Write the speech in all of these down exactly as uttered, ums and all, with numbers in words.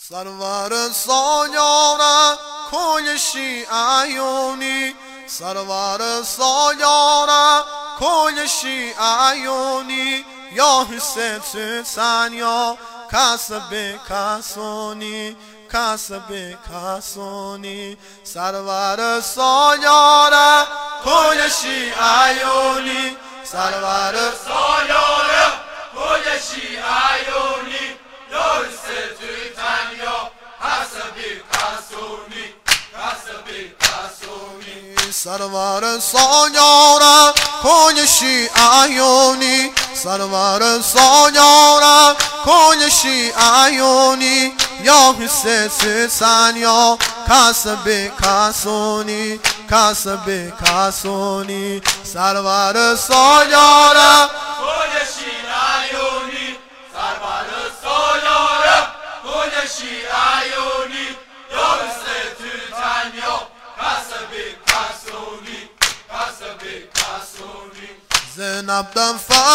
سرور سایاره کوی شیعیونی سرور سایاره کوی شیعیونی یا حسین سوتن یا کسب کسونی کسب کسونی سرور سایاره کوی شیعیونی سرور سایاره کوی شیعیونی یا حسین سوتن یا کسب کسونی کسب کسونی سرور سایاره کوی شیعیونی سرور سایاره کوی شیعیونی یا حسین سوتن یا کسب کسونی کسب کسونی سرور سایاره کوی شیعیونی سرور سایاره کوی شیعیونی یا حسین سوتن یا کسب کسونی کسب کسونی زینب دم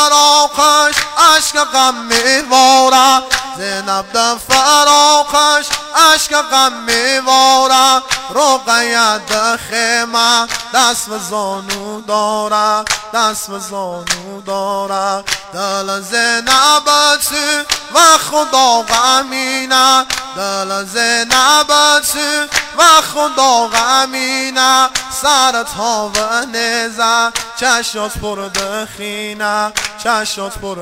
فراقش عشق غم میواره زینب دم فراقش عشق غم میواره رقیه ده خیمه دست و زانو داره دست و زانو داره دل زینب تو و خدا غمینه دل زینب تو و خدا غمینه سرت ها و نیزه چشات پر دخینه چشات پر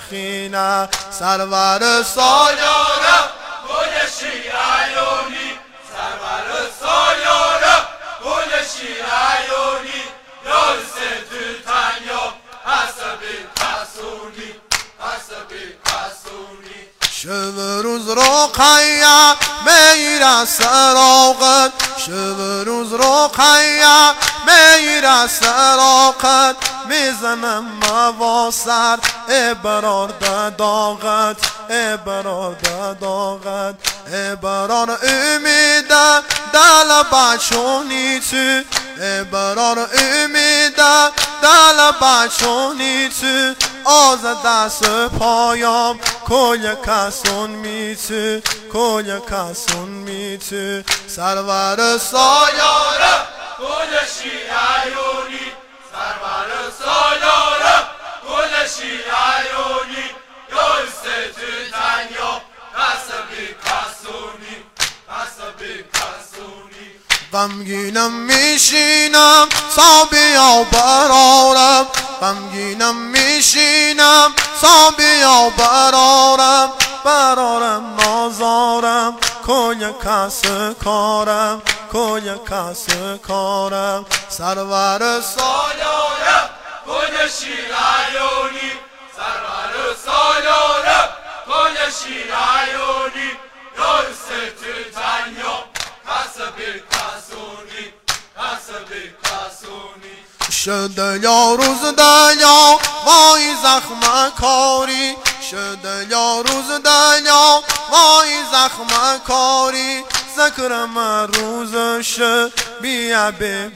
دخینه سرور سایاره کوی شیعیونی سرور سایاره کوی شیعیونی یا حسین سوتن یا کسب کسونی کسب کسونی شب روز رقیه میره سراغت شب روز رقیه میره سراغت میزنم مواسر ای برار داغت ای برار داغت ای برار امیده دل بچونی تو ای برار امیده دل بچونی تو آز دست پایام کوی کسون می تو کوی کسون می تو سرور سایاره کوی شیعیونی سرور سایاره کوی شیعیونی یا حسین سوتن یا کسب کسونی کسب کسونی غمگینم میشینم صابیا برارم غمگینم میشینم صابیا برارم برارم نازارم کوی کس کارم کوی کس کارم سرور سایاره کوی شیعیونی سرور سایاره کوی شیعیونی یا حسین سوتن یا کسب کسونی کسب کسونی شده یا روز دنیا وای زخم کاری شده یا روز دنیا وای زخم کاری ذکرم روزش بیا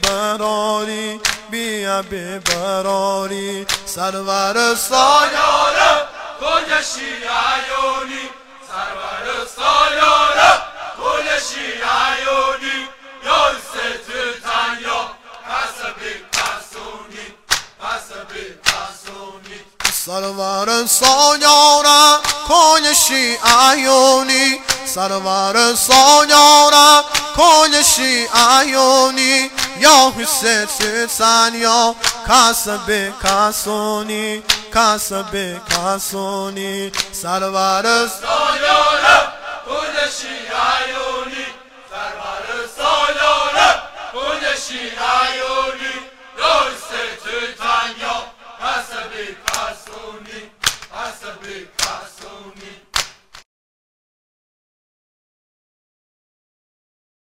ببراری بیا ببراری سرور سایاره کوی شیعیونی سرور سایاره کوی شیعیونی یا حسین سوتن یا کسب کسونی کسب کسونی سرور سایاره کوی شیعیونی سرور سایاره کوی شیعیونی یا حسین سوتن یا کسب کسونی کسب کسونی سرور سایاره